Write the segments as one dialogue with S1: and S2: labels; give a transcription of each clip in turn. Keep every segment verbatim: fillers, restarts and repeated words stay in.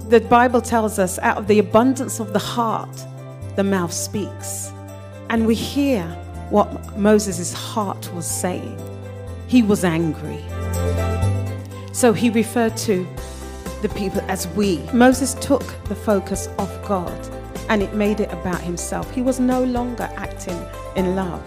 S1: the Bible tells us, out of the abundance of the heart, the mouth speaks. And we hear what Moses' heart was saying. He was angry. So he referred to the people as we. Moses took the focus off God and it made it about himself. He was no longer acting in love.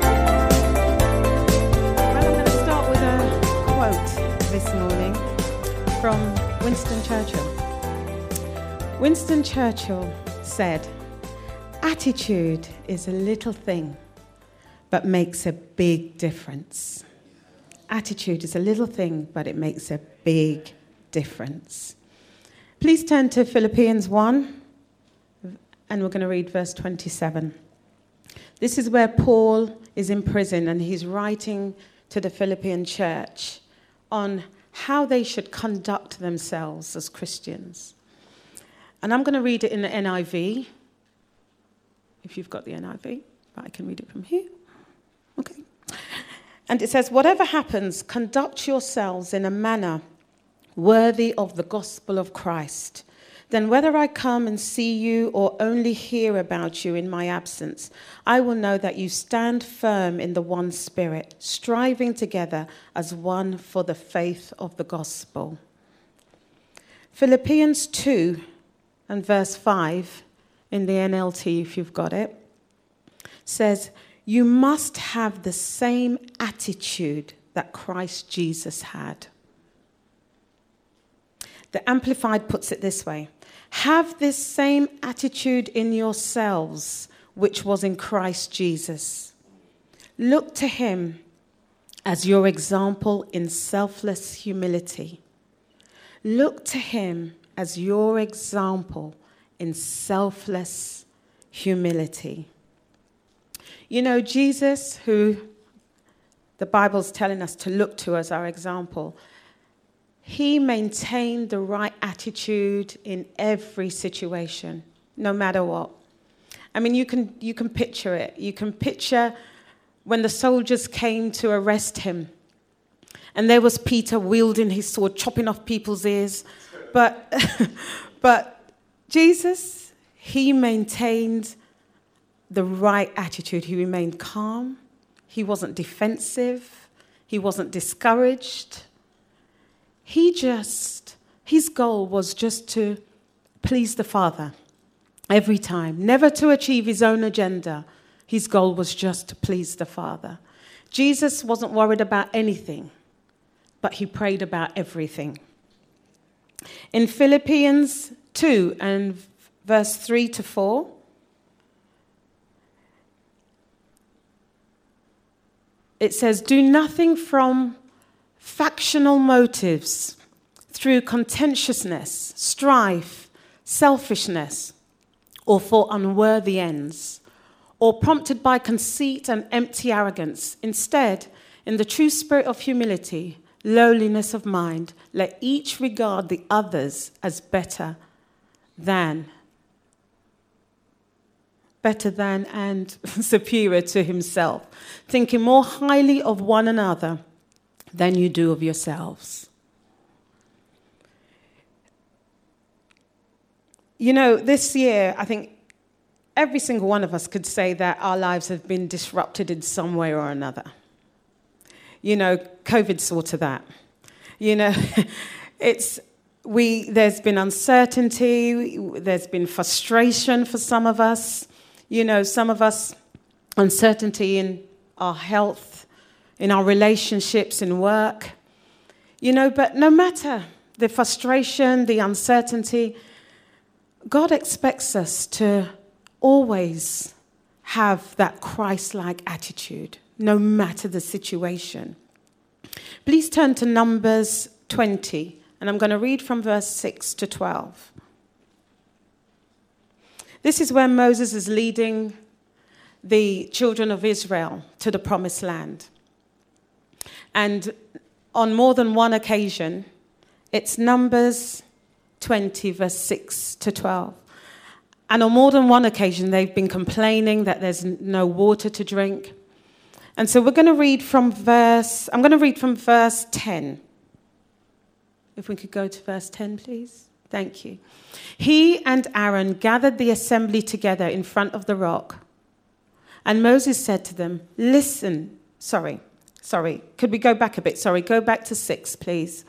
S1: Well, I'm going to start with a quote this morning from Winston Churchill. Winston Churchill said, "Attitude is a little thing, but makes a big difference." Attitude is a little thing, but it makes a big difference. Please turn to Philippians one, and we're going to read verse twenty-seven. This is where Paul is in prison, and he's writing to the Philippian church on how they should conduct themselves as Christians. And I'm going to read it in the N I V, if you've got the N I V, but I can read it from here. Okay. And it says, "Whatever happens, conduct yourselves in a manner worthy of the gospel of Christ. Then whether I come and see you or only hear about you in my absence, I will know that you stand firm in the one spirit, striving together as one for the faith of the gospel." Philippians two and verse five in the N L T, if you've got it, says, "You must have the same attitude that Christ Jesus had." The Amplified puts it this way: "Have this same attitude in yourselves, which was in Christ Jesus. Look to him as your example in selfless humility. Look to him as your example in selfless humility." You know, Jesus, who the Bible's telling us to look to as our example, he maintained the right attitude in every situation, no matter what. I mean, you can you can picture it. You can picture when the soldiers came to arrest him, and there was Peter wielding his sword, chopping off people's ears. But, but Jesus, he maintained the right attitude. He remained calm. He wasn't defensive. He wasn't discouraged. He just, his goal was just to please the Father every time, never to achieve his own agenda. His goal was just to please the Father. Jesus wasn't worried about anything, but he prayed about everything. In Philippians two and verse three to four, it says, "Do nothing from factional motives, through contentiousness, strife, selfishness, or for unworthy ends, or prompted by conceit and empty arrogance. Instead, in the true spirit of humility, lowliness of mind, let each regard the others as better than, better than and superior to himself, thinking more highly of one another than you do of yourselves." You know, this year, I think every single one of us could say that our lives have been disrupted in some way or another. You know, COVID saw to that. You know, it's we. There's been uncertainty. There's been frustration for some of us. You know, some of us, uncertainty in our health, in our relationships, in work. You know, but no matter the frustration, the uncertainty, God expects us to always have that Christ-like attitude, no matter the situation. Please turn to Numbers twenty, and I'm going to read from verse six to twelve. This is where Moses is leading the children of Israel to the promised land. And on more than one occasion, it's Numbers twenty, verse six to twelve. And on more than one occasion, they've been complaining that there's no water to drink. And so we're going to read from verse, I'm going to read from verse ten. If we could go to verse ten, please. Thank you. He and Aaron gathered the assembly together in front of the rock. And Moses said to them, listen, sorry, sorry, could we go back a bit? Sorry, go back to six, please.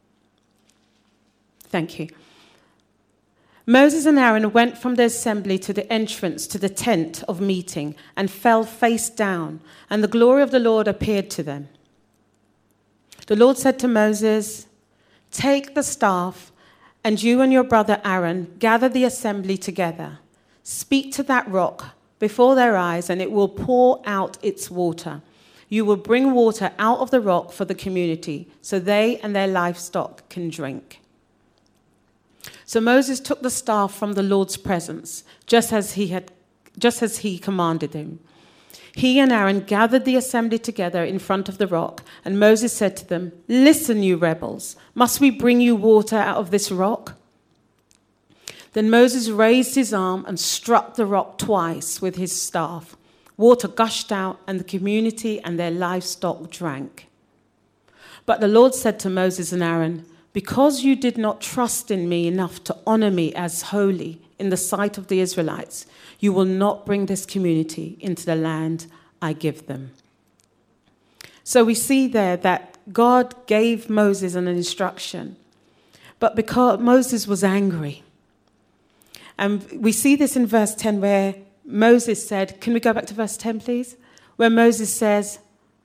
S1: Thank you. Moses and Aaron went from the assembly to the entrance to the tent of meeting and fell face down, and the glory of the Lord appeared to them. The Lord said to Moses, take the staff, and you and your brother Aaron gather the assembly together. Speak to that rock before their eyes, and it will pour out its water. You will bring water out of the rock for the community, so they and their livestock can drink. So Moses took the staff from the Lord's presence, just as he had, just as he commanded him. He and Aaron gathered the assembly together in front of the rock, and Moses said to them, listen, you rebels, must we bring you water out of this rock? Then Moses raised his arm and struck the rock twice with his staff. Water gushed out, and the community and their livestock drank. But the Lord said to Moses and Aaron, because you did not trust in me enough to honor me as holy in the sight of the Israelites, you will not bring this community into the land I give them. So we see there that God gave Moses an instruction, but because Moses was angry. And we see this in verse ten where Moses said, can we go back to verse ten, please? Where Moses says,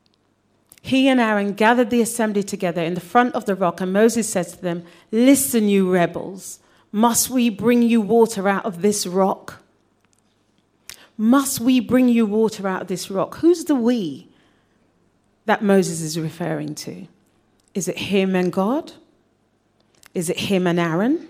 S1: he and Aaron gathered the assembly together in the front of the rock, and Moses says to them, listen, you rebels, must we bring you water out of this rock? Must we bring you water out of this rock? Who's the we that Moses is referring to? Is it him and God? Is it him and Aaron?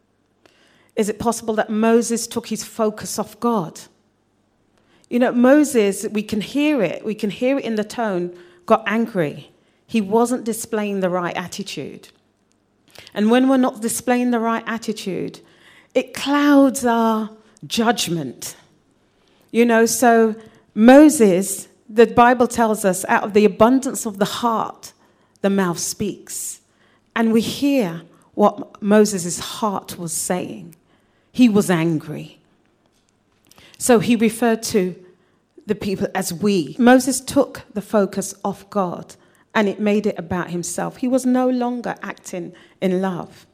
S1: Is it possible that Moses took his focus off God? You know, Moses, we can hear it. We can hear it in the tone, got angry. He wasn't displaying the right attitude. And when we're not displaying the right attitude, it clouds our judgment. You know, so Moses, the Bible tells us, out of the abundance of the heart, the mouth speaks. And we hear what Moses' heart was saying. He was angry. So he referred to the people as we. Moses took the focus off God, and it made it about himself. He was no longer acting in love.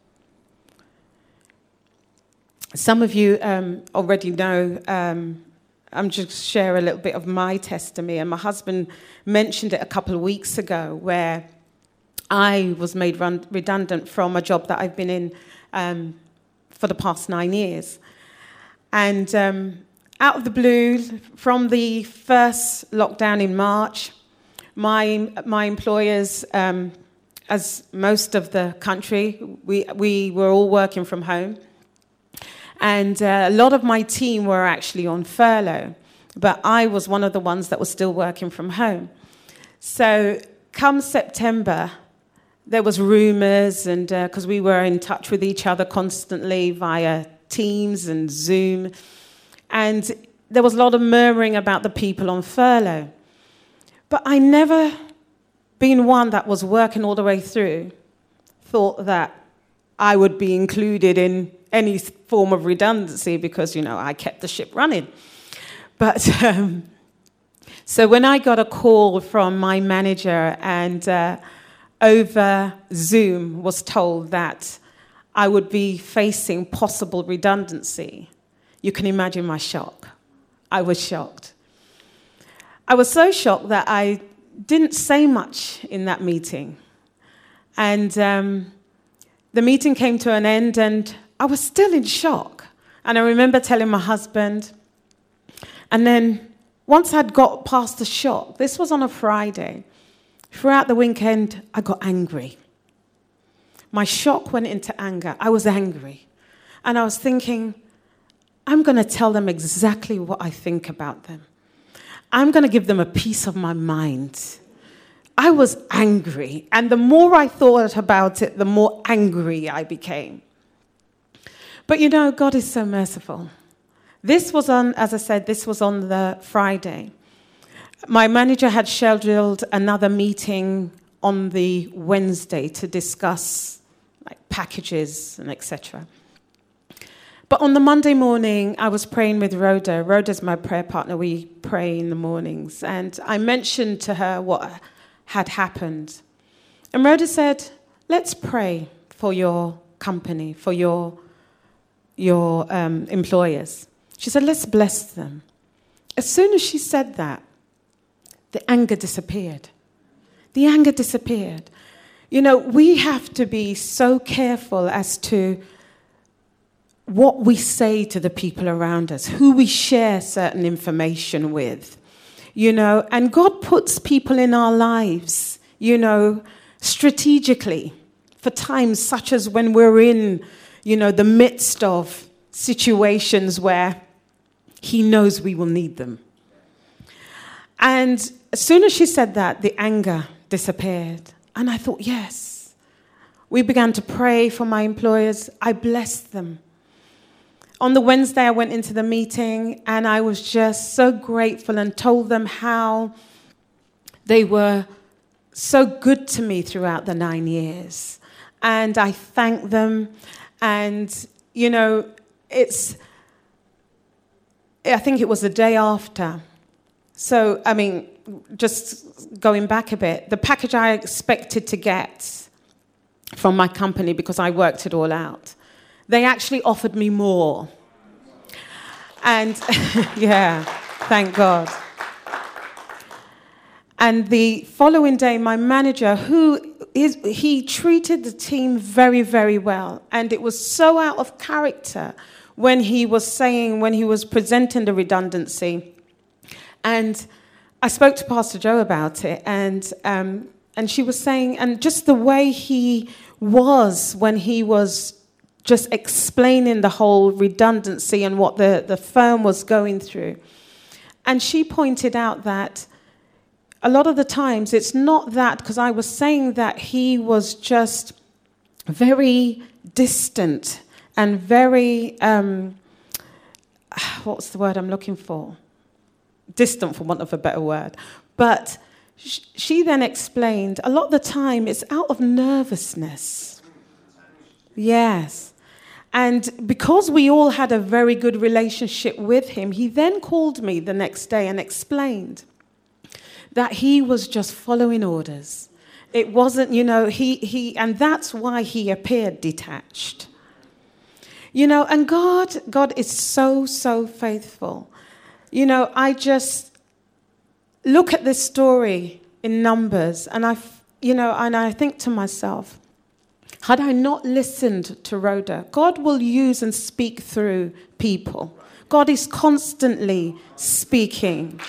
S1: Some of you um, already know, um, I'm just share a little bit of my testimony, and my husband mentioned it a couple of weeks ago, where I was made run- redundant from a job that I've been in um, for the past nine years. And um, out of the blue, from the first lockdown in March, my my employers, um, as most of the country, we we were all working from home, and uh, a lot of my team were actually on furlough, but I was one of the ones that was still working from home. So come September, there was rumors, and because uh, we were in touch with each other constantly via Teams and Zoom, and there was a lot of murmuring about the people on furlough. But I never, being one that was working all the way through, thought that I would be included in any form of redundancy because, you know, I kept the ship running. But um, so when I got a call from my manager and uh, over Zoom was told that I would be facing possible redundancy, you can imagine my shock. I was shocked. I was so shocked that I didn't say much in that meeting. And um, the meeting came to an end, and I was still in shock. And I remember telling my husband. And then once I'd got past the shock, this was on a Friday, throughout the weekend, I got angry. My shock went into anger. I was angry. And I was thinking, I'm going to tell them exactly what I think about them. I'm going to give them a piece of my mind. I was angry. And the more I thought about it, the more angry I became. But you know, God is so merciful. This was on, as I said, this was on the Friday. My manager had scheduled another meeting on the Wednesday to discuss like packages and et cetera. But on the Monday morning, I was praying with Rhoda. Rhoda's my prayer partner. We pray in the mornings. And I mentioned to her what had happened. And Rhoda said, let's pray for your company, for your, your um, employers. She said, let's bless them. As soon as she said that, the anger disappeared. The anger disappeared. You know, we have to be so careful as to what we say to the people around us, who we share certain information with, you know, and God puts people in our lives, you know, strategically for times such as when we're in, you know, the midst of situations where he knows we will need them. And as soon as she said that, the anger disappeared. And I thought, yes. We began to pray for my employers. I blessed them. On the Wednesday, I went into the meeting, and I was just so grateful and told them how they were so good to me throughout the nine years. And I thanked them. And, you know, it's, I think it was the day after. So, I mean, just going back a bit, the package I expected to get from my company, because I worked it all out, they actually offered me more. And, yeah, thank God. And the following day, my manager, who is, he treated the team very, very well. And it was so out of character when he was saying, when he was presenting the redundancy. And I spoke to Pastor Joe about it, and um, and she was saying, and just the way he was when he was just explaining the whole redundancy and what the, the firm was going through. And she pointed out that a lot of the times it's not that, because I was saying that he was just very distant and very, um, what's the word I'm looking for? Distant, for want of a better word. But sh- she then explained, a lot of the time it's out of nervousness. Yes. And because we all had a very good relationship with him, he then called me the next day and explained that he was just following orders. It wasn't, you know, he, he, and that's why he appeared detached. You know, and God, God is so, so faithful. You know, I just look at this story in Numbers, and I, you know, and I think to myself, had I not listened to Rhoda, God will use and speak through people. God is constantly speaking.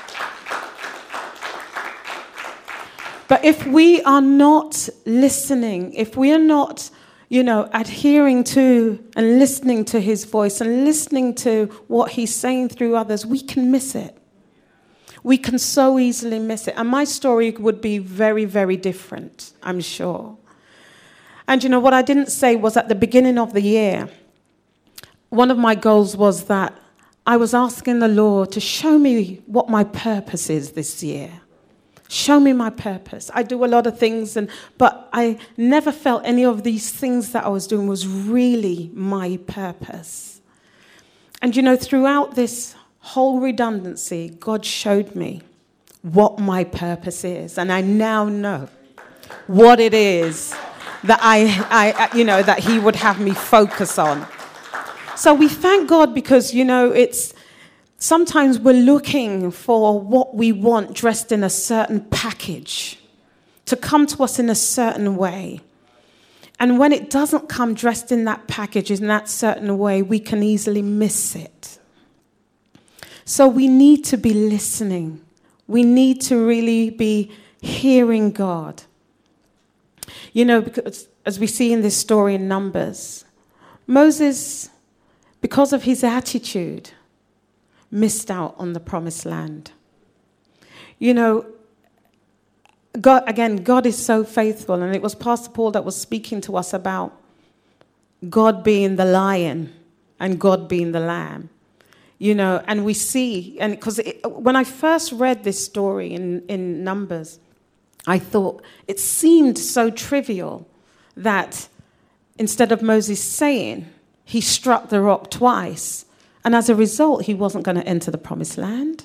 S1: But if we are not listening, if we are not, you know, adhering to and listening to his voice and listening to what he's saying through others, we can miss it. We can so easily miss it. And my story would be very, very different, I'm sure. And you know, what I didn't say was at the beginning of the year, one of my goals was that I was asking the Lord to show me what my purpose is this year. Show me my purpose. I do a lot of things, and but I never felt any of these things that I was doing was really my purpose. And you know, throughout this whole redundancy, God showed me what my purpose is. And I now know what it is that I, I, you know, that he would have me focus on. So we thank God because, you know, it's sometimes we're looking for what we want dressed in a certain package to come to us in a certain way. And when it doesn't come dressed in that package in that certain way, we can easily miss it. So we need to be listening. We need to really be hearing God. You know, because as we see in this story in Numbers, Moses, because of his attitude, missed out on the promised land. You know, God, again, God is so faithful, and it was Pastor Paul that was speaking to us about God being the lion and God being the lamb. You know, and we see, and because when I first read this story in, in Numbers, I thought it seemed so trivial that instead of Moses saying, he struck the rock twice. And as a result, he wasn't going to enter the promised land.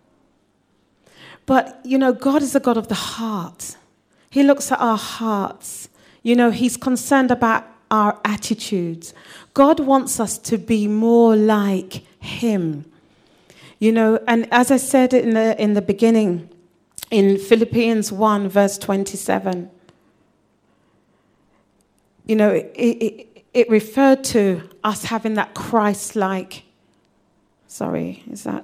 S1: But, you know, God is a God of the heart. He looks at our hearts. You know, he's concerned about our attitudes. God wants us to be more like him. You know, and as I said in the in the beginning, in Philippians one, verse twenty-seven, you know, it, it, it referred to us having that Christ-like, sorry, is that,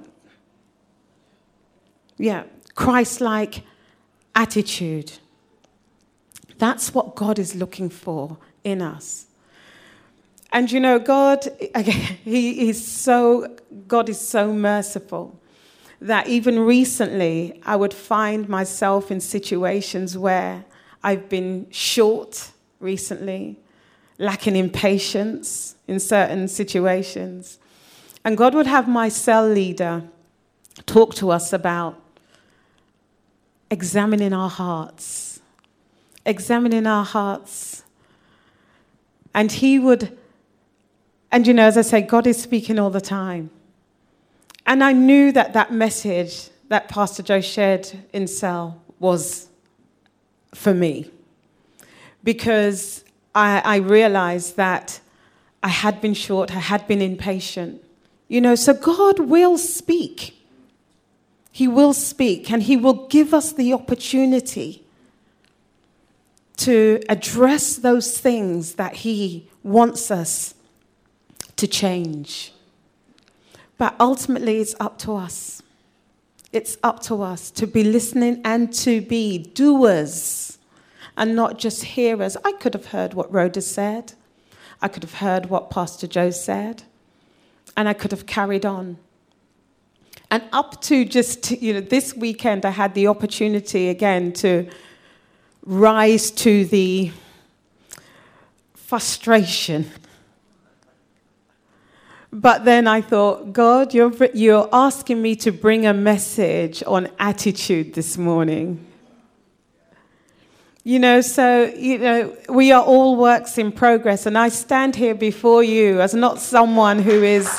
S1: yeah, Christ-like attitude. That's what God is looking for in us. And you know, God, again, he is so, God is so merciful that even recently I would find myself in situations where I've been short recently, lacking in patience in certain situations. And God would have my cell leader talk to us about examining our hearts, examining our hearts. And he would, and you know, as I say, God is speaking all the time. And I knew that that message that Pastor Joe shared in cell was for me. Because I, I realized that I had been short, I had been impatient. You know, so God will speak. He will speak, and he will give us the opportunity to address those things that he wants us to change. But ultimately, it's up to us. It's up to us to be listening and to be doers and not just hearers. I could have heard what Rhoda said. I could have heard what Pastor Joe said. And I could have carried on. And up to just, you know, this weekend, I had the opportunity again to rise to the frustration. But then I thought, God, you're, you're asking me to bring a message on attitude this morning. You know, so, you know, we are all works in progress. And I stand here before you as not someone who is,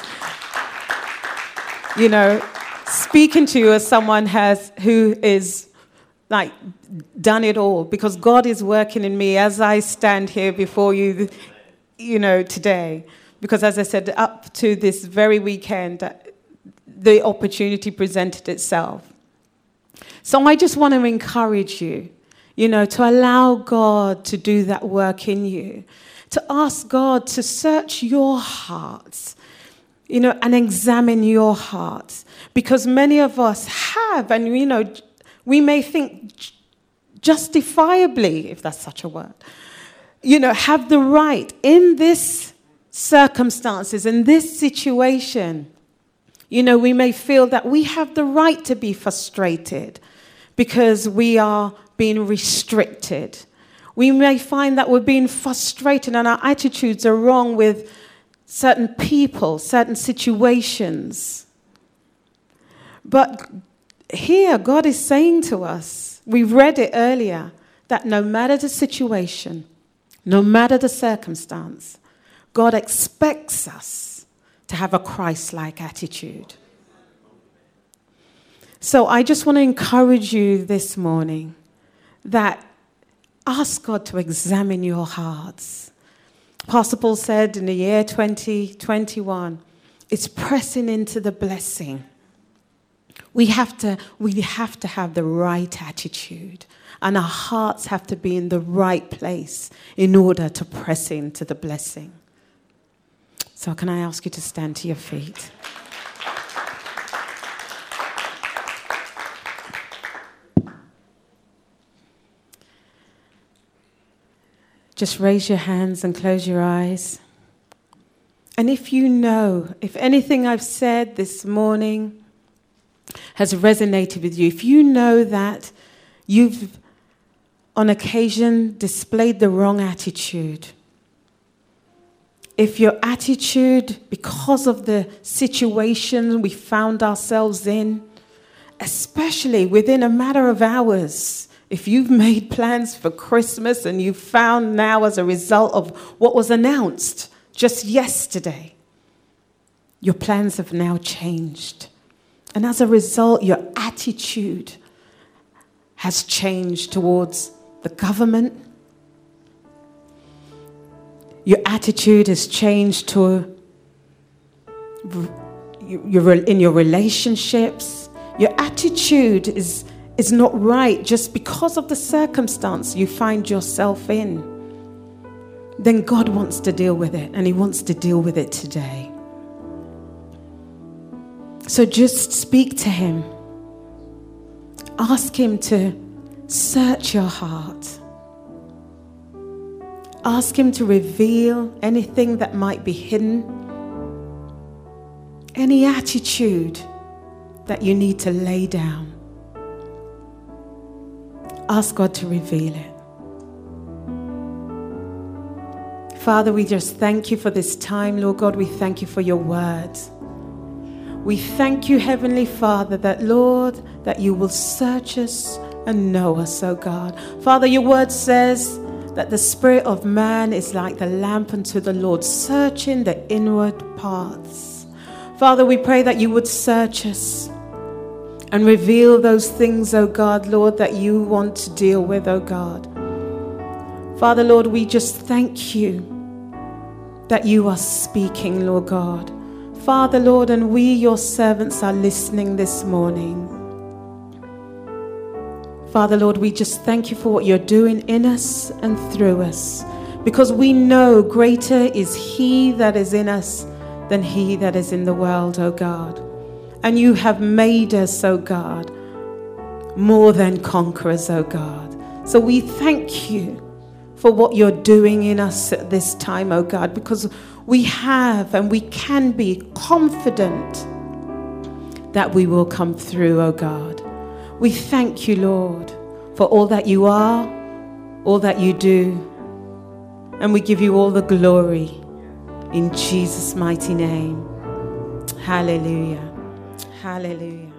S1: you know, speaking to you as someone has who is, like, done it all. Because God is working in me as I stand here before you, you know, today. Because as I said, up to this very weekend, the opportunity presented itself. So I just want to encourage you, you know, to allow God to do that work in you. To ask God to search your hearts, you know, and examine your hearts. Because many of us have, and, you know, we may think justifiably, if that's such a word, you know, have the right in this circumstances, in this situation, you know, we may feel that we have the right to be frustrated because we are being restricted. We may find that we're being frustrated and our attitudes are wrong with certain people, certain situations. But here, God is saying to us, we read it earlier, that no matter the situation, no matter the circumstance, God expects us to have a Christ-like attitude. So I just want to encourage you this morning that ask God to examine your hearts. Pastor Paul said in the year twenty twenty-one, it's pressing into the blessing. We have to, we have to have the right attitude, and our hearts have to be in the right place in order to press into the blessing. So can I ask you to stand to your feet? Just raise your hands and close your eyes. And if you know, if anything I've said this morning has resonated with you, if you know that you've on occasion displayed the wrong attitude, if your attitude, because of the situation we found ourselves in, especially within a matter of hours, if you've made plans for Christmas and you found now as a result of what was announced just yesterday, your plans have now changed. And as a result, your attitude has changed towards the government. Your attitude has changed to your, in your relationships. Your attitude is, is not right just because of the circumstance you find yourself in. Then God wants to deal with it, and he wants to deal with it today. So just speak to him. Ask him to search your heart. Ask him to reveal anything that might be hidden, any attitude that you need to lay down. Ask God to reveal it. Father, we just thank you for this time, Lord God. We thank you for your word. We thank you, Heavenly Father, that, Lord, that you will search us and know us, oh God. Father, your word says that the spirit of man is like the lamp unto the Lord, searching the inward parts. Father, we pray that you would search us and reveal those things, oh God, Lord, that you want to deal with, oh God. Father, Lord, we just thank you that you are speaking, Lord God. Father, Lord, and we, your servants, are listening this morning. Father, Lord, we just thank you for what you're doing in us and through us, because we know greater is he that is in us than he that is in the world, oh God. And you have made us, oh God, more than conquerors, oh God. So we thank you for what you're doing in us at this time, oh God, because we have and we can be confident that we will come through, oh God. We thank you, Lord, for all that you are, all that you do, and we give you all the glory in Jesus' mighty name. Hallelujah. Hallelujah.